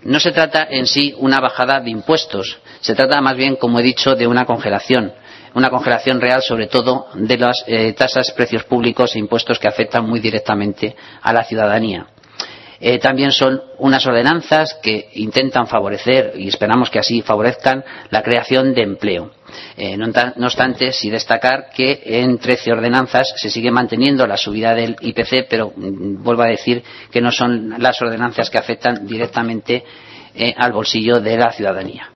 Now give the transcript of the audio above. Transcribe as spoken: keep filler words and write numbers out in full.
No se trata en sí una bajada de impuestos, se trata más bien, como he dicho, de una congelación, una congelación real sobre todo de las eh, tasas, precios públicos e impuestos que afectan muy directamente a la ciudadanía. Eh, también son unas ordenanzas que intentan favorecer, y esperamos que así favorezcan, la creación de empleo. Eh, no, no obstante, sí destacar que en trece ordenanzas se sigue manteniendo la subida del I P C, pero mm, vuelvo a decir que no son las ordenanzas que afectan directamente eh, al bolsillo de la ciudadanía.